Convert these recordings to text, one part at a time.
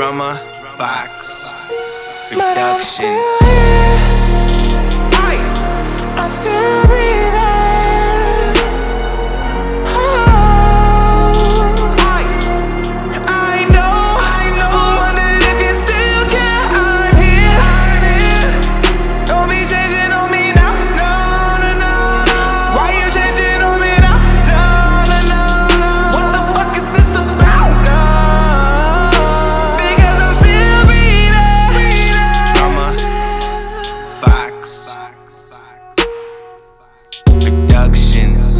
Drummer Box But I'm Productions. still here. I'm still breathing. Oh, I know. Wondered if you still care. I'm here. Don't be changing on me now. No. Why you changing on me now? No. What the fuck is this about? No. Because I'm still breathing. Drummer Box Productions.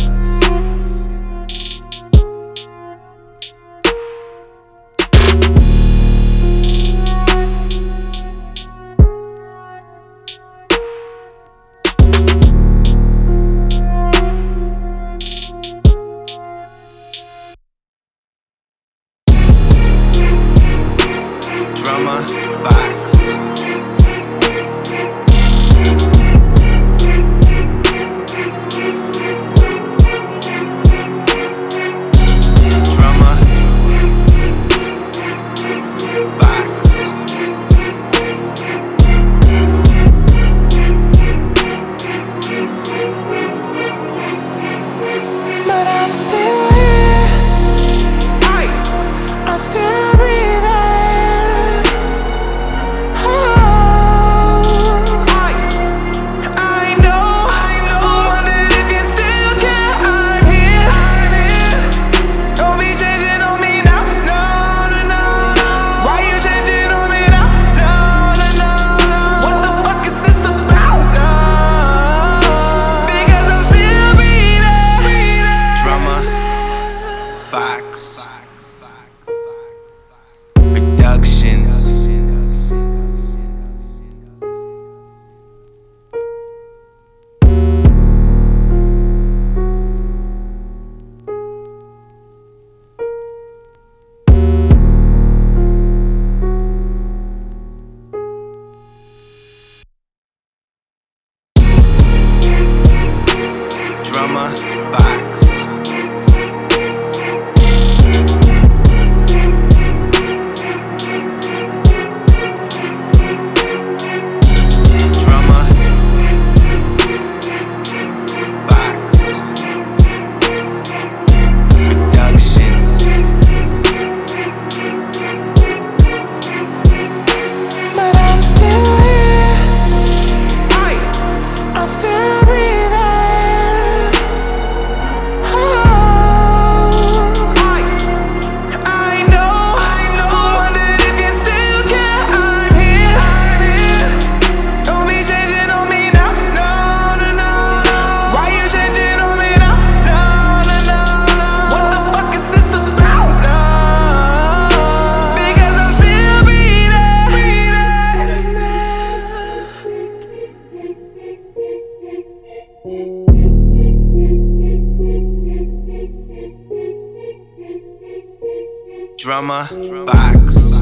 Drummer Box. Drummer Box. But I'm still here. I'm still breathing. Oh, I know. Wondered if you still care. I'm here. Don't be changing on me now. No. Why you changing on me now? No. What the fuck is this about? No. Because I'm still breathing. Drummer Box Productions. Drummer Box. Drummer Box Productions. But I'm still here. I'm still breathing. Oh, I know. Wondered if you still care. I'm here. Don't be changing on me now. No. Why you changing on me now? No. What the fuck is this about? No. Because I'm still breathing. Drummer Box